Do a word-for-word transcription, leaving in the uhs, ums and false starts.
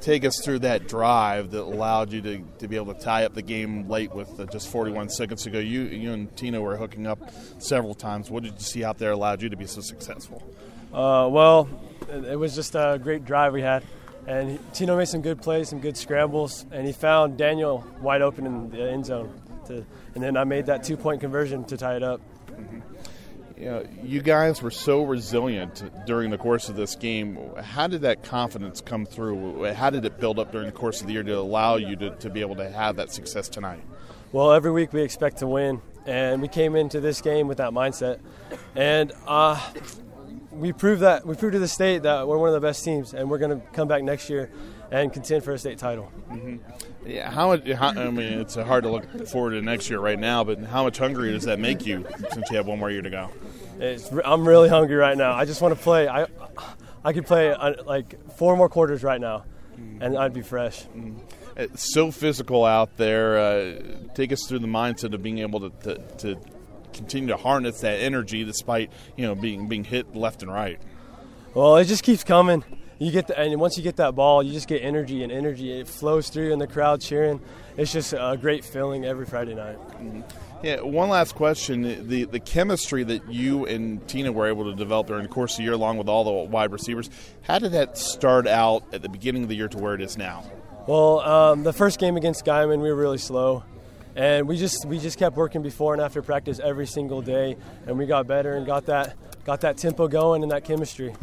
take us through that drive that allowed you to, to be able to tie up the game late with uh, just forty-one seconds to go. You you and Tino were hooking up several times. What did you see out there allowed you to be so successful? Uh, well, it was just a great drive we had. And he, Tino made some good plays, some good scrambles, and he found Daniel wide open in the end zone. To, and then I made that two-point conversion to tie it up. Mm-hmm. You know, you guys were so resilient during the course of this game. How did that confidence come through? How did it build up during the course of the year to allow you to, to be able to have that success tonight? Well, every week we expect to win, and we came into this game with that mindset. And uh, we proved that we proved to the state that we're one of the best teams, and we're going to come back next year and contend for a state title. Mm-hmm. Yeah, how, how? I mean, it's hard to look forward to next year right now, but how much hungrier does that make you since you have one more year to go? It's, I'm really hungry right now. I just want to play. I I could play uh, like four more quarters right now, and I'd be fresh. Mm-hmm. It's so physical out there. Uh, take us through the mindset of being able to, to to continue to harness that energy despite you know being being hit left and right. Well, it just keeps coming. You get the, and once you get that ball, you just get energy and energy. It flows through, and the crowd cheering. It's just a great feeling every Friday night. Mm-hmm. Yeah. One last question: the the chemistry that you and Tina were able to develop during the course of the year, along with all the wide receivers, how did that start out at the beginning of the year to where it is now? Well, um, the first game against Guyman, we were really slow, and we just we just kept working before and after practice every single day, and we got better and got that got that tempo going and that chemistry.